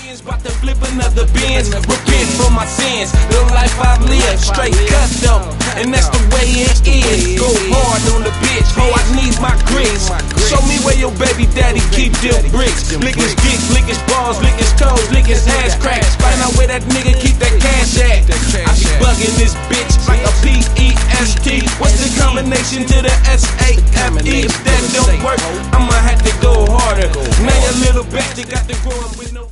Benz, about to flip another Benz. Repent for my sins, the life I've lived. Straight custom, and that's the way it is. Go hard on the bitch, oh I need my grits. Show me where your baby daddy keep them bricks. Lick his dick, lick his balls, lick his toes, lick his ass cracks. Find out where that nigga keep that cash at. I be bugging this bitch like a P-E-S-T. What's the combination to the S-A-F-E? If that don't work, I'ma have to go harder. Now your little bitch, you got to grow up with no